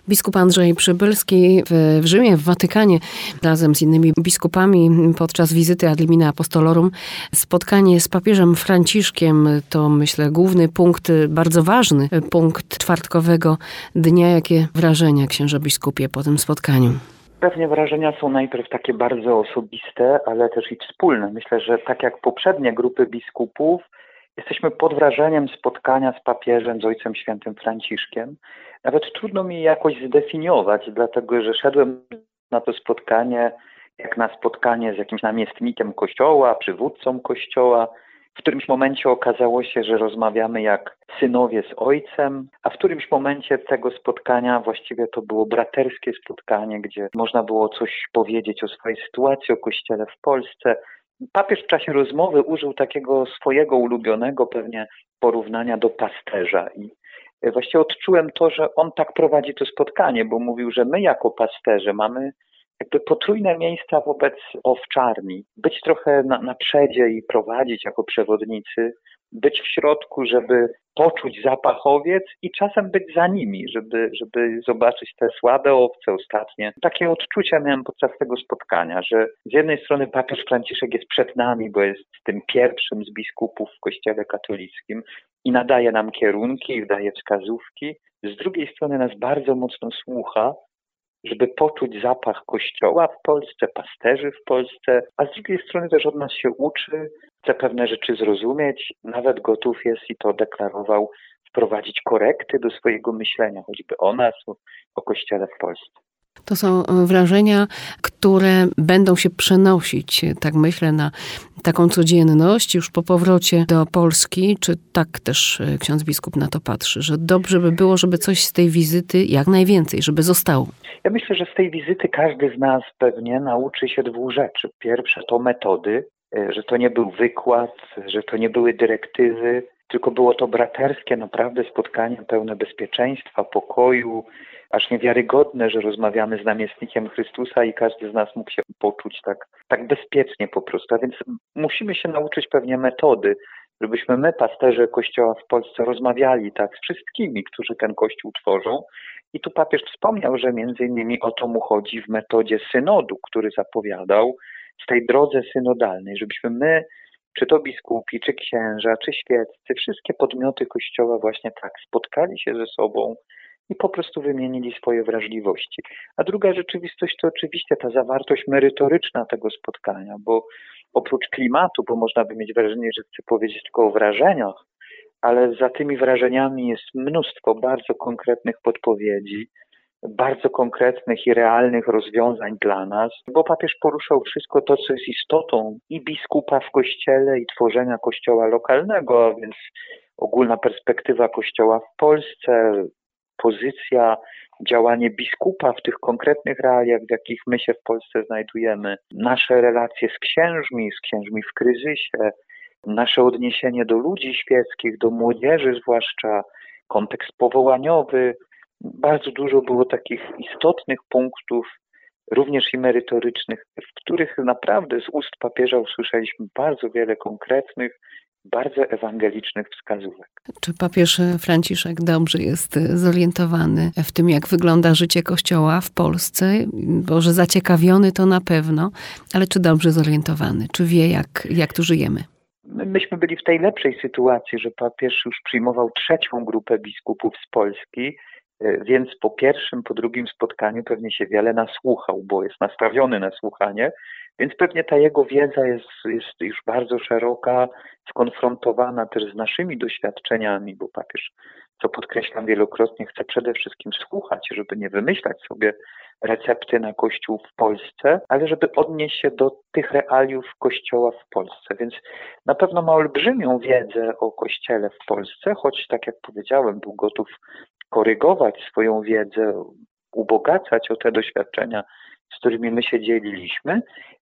Biskup Andrzej Przybylski w Rzymie, w Watykanie, razem z innymi biskupami podczas wizyty Ad limina Apostolorum. Spotkanie z papieżem Franciszkiem to, myślę, główny punkt, bardzo ważny punkt czwartkowego dnia. Jakie wrażenia, księże biskupie, po tym spotkaniu? Pewnie wrażenia są najpierw takie bardzo osobiste, ale też i wspólne. Myślę, że tak jak poprzednie grupy biskupów, jesteśmy pod wrażeniem spotkania z papieżem, z Ojcem Świętym Franciszkiem. Nawet trudno mi jakoś zdefiniować, dlatego że szedłem na to spotkanie jak na spotkanie z jakimś namiestnikiem Kościoła, przywódcą Kościoła. W którymś momencie okazało się, że rozmawiamy jak synowie z ojcem, a w którymś momencie tego spotkania właściwie to było braterskie spotkanie, gdzie można było coś powiedzieć o swojej sytuacji, o Kościele w Polsce. Papież w czasie rozmowy użył takiego swojego ulubionego pewnie porównania do pasterza i właściwie odczułem to, że on tak prowadzi to spotkanie, bo mówił, że my jako pasterze mamy jakby potrójne miejsca wobec owczarni. Być trochę na przedzie i prowadzić jako przewodnicy, być w środku, żeby poczuć zapach owiec i czasem być za nimi, żeby zobaczyć te słabe owce ostatnie. Takie odczucia miałem podczas tego spotkania, że z jednej strony papież Franciszek jest przed nami, bo jest tym pierwszym z biskupów w Kościele katolickim i nadaje nam kierunki, daje wskazówki. Z drugiej strony nas bardzo mocno słucha, żeby poczuć zapach Kościoła w Polsce, pasterzy w Polsce, a z drugiej strony też od nas się uczy, chce pewne rzeczy zrozumieć, nawet gotów jest i to deklarował, wprowadzić korekty do swojego myślenia, choćby o nas, o Kościele w Polsce. To są wrażenia, które będą się przenosić, tak myślę, na taką codzienność już po powrocie do Polski. Czy tak też ksiądz biskup na to patrzy, że dobrze by było, żeby coś z tej wizyty, jak najwięcej, żeby zostało? Ja myślę, że z tej wizyty każdy z nas pewnie nauczy się dwóch rzeczy. Pierwsze to metody, że to nie był wykład, że to nie były dyrektywy, tylko było to braterskie naprawdę spotkanie pełne bezpieczeństwa, pokoju, aż niewiarygodne, że rozmawiamy z namiestnikiem Chrystusa i każdy z nas mógł się poczuć tak bezpiecznie po prostu. A więc musimy się nauczyć pewnie metody, żebyśmy my, pasterze Kościoła w Polsce, rozmawiali tak z wszystkimi, którzy ten Kościół tworzą. I tu papież wspomniał, że między innymi o to mu chodzi w metodzie synodu, który zapowiadał, w tej drodze synodalnej, żebyśmy my, czy to biskupi, czy księża, czy świeccy, wszystkie podmioty Kościoła właśnie tak spotkali się ze sobą i po prostu wymienili swoje wrażliwości. A druga rzeczywistość to oczywiście ta zawartość merytoryczna tego spotkania, bo oprócz klimatu, bo można by mieć wrażenie, że chcę powiedzieć tylko o wrażeniach, ale za tymi wrażeniami jest mnóstwo bardzo konkretnych podpowiedzi, bardzo konkretnych i realnych rozwiązań dla nas, bo papież poruszał wszystko to, co jest istotą i biskupa w Kościele, i tworzenia Kościoła lokalnego, a więc ogólna perspektywa Kościoła w Polsce, pozycja, działanie biskupa w tych konkretnych realiach, w jakich my się w Polsce znajdujemy, nasze relacje z księżmi w kryzysie, nasze odniesienie do ludzi świeckich, do młodzieży zwłaszcza, kontekst powołaniowy. Bardzo dużo było takich istotnych punktów, również i merytorycznych, w których naprawdę z ust papieża usłyszeliśmy bardzo wiele konkretnych, bardzo ewangelicznych wskazówek. Czy papież Franciszek dobrze jest zorientowany w tym, jak wygląda życie Kościoła w Polsce? Bo że zaciekawiony to na pewno, ale czy dobrze zorientowany? Czy wie, jak tu żyjemy? Myśmy byli w tej lepszej sytuacji, że papież już przyjmował trzecią grupę biskupów z Polski, więc po pierwszym, po drugim spotkaniu pewnie się wiele nasłuchał, bo jest nastawiony na słuchanie, więc pewnie ta jego wiedza jest już bardzo szeroka, skonfrontowana też z naszymi doświadczeniami, bo papież, co podkreślam wielokrotnie, chce przede wszystkim słuchać, żeby nie wymyślać sobie recepty na Kościół w Polsce, ale żeby odnieść się do tych realiów Kościoła w Polsce. Więc na pewno ma olbrzymią wiedzę o Kościele w Polsce, choć tak jak powiedziałem, był gotów korygować swoją wiedzę, ubogacać o te doświadczenia, z którymi my się dzieliliśmy.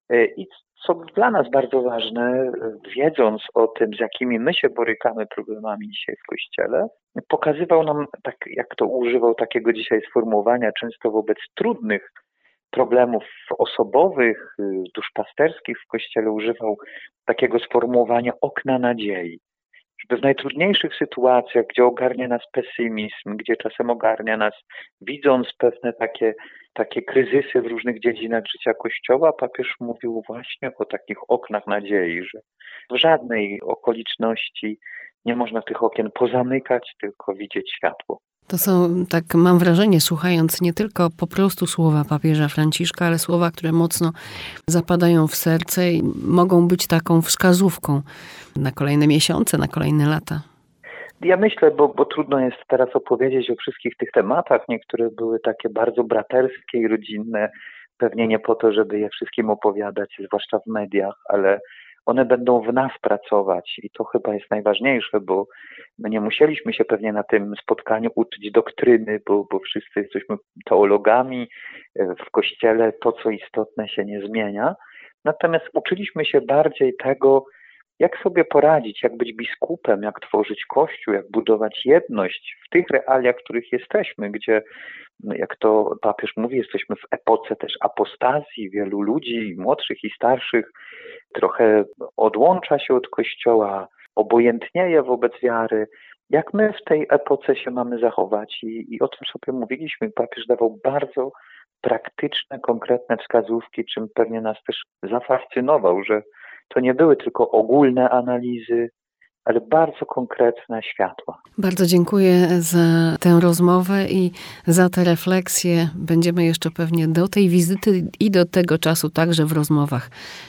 I co dla nas bardzo ważne, wiedząc o tym, z jakimi my się borykamy problemami dzisiaj w Kościele, pokazywał nam, tak jak to używał takiego dzisiaj sformułowania, często wobec trudnych problemów osobowych, duszpasterskich w Kościele używał takiego sformułowania okna nadziei. żeby w najtrudniejszych sytuacjach, gdzie ogarnia nas pesymizm, gdzie czasem ogarnia nas, widząc pewne takie kryzysy w różnych dziedzinach życia Kościoła, papież mówił właśnie o takich oknach nadziei, że w żadnej okoliczności nie można tych okien pozamykać, tylko widzieć światło. To są, tak mam wrażenie, słuchając, nie tylko po prostu słowa papieża Franciszka, ale słowa, które mocno zapadają w serce i mogą być taką wskazówką na kolejne miesiące, na kolejne lata. Ja myślę, bo trudno jest teraz opowiedzieć o wszystkich tych tematach. Niektóre były takie bardzo braterskie i rodzinne, pewnie nie po to, żeby je wszystkim opowiadać, zwłaszcza w mediach, ale one będą w nas pracować i to chyba jest najważniejsze, bo my nie musieliśmy się pewnie na tym spotkaniu uczyć doktryny, bo wszyscy jesteśmy teologami, w Kościele to, co istotne, się nie zmienia. Natomiast uczyliśmy się bardziej tego, jak sobie poradzić, jak być biskupem, jak tworzyć Kościół, jak budować jedność w tych realiach, w których jesteśmy, gdzie, jak to papież mówi, jesteśmy w epoce też apostazji, wielu ludzi, młodszych i starszych, trochę odłącza się od Kościoła, obojętnieje wobec wiary. Jak my w tej epoce się mamy zachować? I o tym sobie mówiliśmy. Papież dawał bardzo praktyczne, konkretne wskazówki, czym pewnie nas też zafascynował, że to nie były tylko ogólne analizy, ale bardzo konkretne światła. Bardzo dziękuję za tę rozmowę i za te refleksje. Będziemy jeszcze pewnie do tej wizyty i do tego czasu także w rozmowach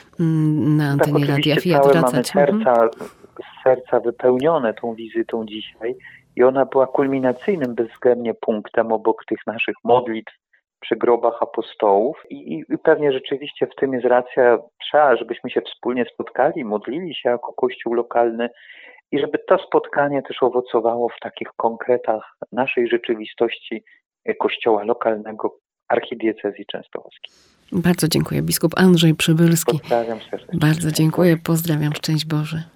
na antenie Radia Fiat wracać. Mamy serca wypełnione tą wizytą dzisiaj i ona była kulminacyjnym bezwzględnie punktem obok tych naszych modlitw przy grobach apostołów i pewnie rzeczywiście w tym jest racja, trzeba, żebyśmy się wspólnie spotkali, modlili się jako Kościół lokalny i żeby to spotkanie też owocowało w takich konkretach naszej rzeczywistości Kościoła lokalnego Archidiecezji Częstochowskiej. Bardzo dziękuję. Biskup Andrzej Przybylski. Pozdrawiam serdecznie. Bardzo dziękuję. Pozdrawiam. Szczęść Boże.